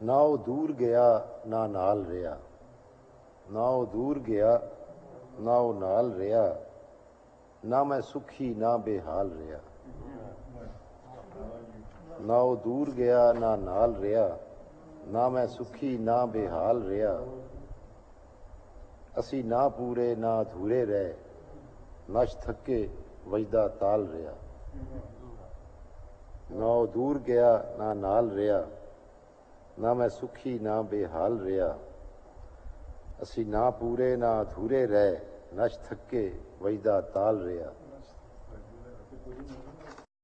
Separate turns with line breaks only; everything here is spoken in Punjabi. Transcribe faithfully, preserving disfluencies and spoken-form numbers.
ਨਾ ਉਹ ਦੂਰ ਗਿਆ ਨਾ ਨਾਲ ਰਿਹਾ, ਨਾ ਉਹ ਦੂਰ ਗਿਆ ਨਾ ਉਹ ਨਾਲ ਰਿਹਾ, ਨਾ ਮੈਂ ਸੁਖੀ ਨਾ ਬੇਹਾਲ ਰਿਹਾ। ਨਾ ਉਹ ਦੂਰ ਗਿਆ ਨਾ ਨਾਲ ਰਿਹਾ, ਨਾ ਮੈਂ ਸੁਖੀ ਨਾ ਬੇਹਾਲ ਰਿਹਾ। ਅਸੀਂ ਨਾ ਪੂਰੇ ਨਾ ਅਧੂਰੇ ਰਹਿ, ਨਸ਼ ਥੱਕੇ ਵਜਦਾ ਤਾਲ ਰਿਹਾ। ਨਾ ਉਹ ਦੂਰ ਗਿਆ ਨਾ ਨਾਲ ਰਿਹਾ, ਨਾ ਮੈਂ ਸੁਖੀ ਨਾ ਬੇਹਾਲ ਰਿਹਾ। ਅਸੀਂ ਨਾ ਪੂਰੇ ਨਾ ਅਧੂਰੇ ਰਹਿ, ਨਸ਼ ਥੱਕੇ ਵਜਦਾ ਤਾਲ ਰਿਹਾ।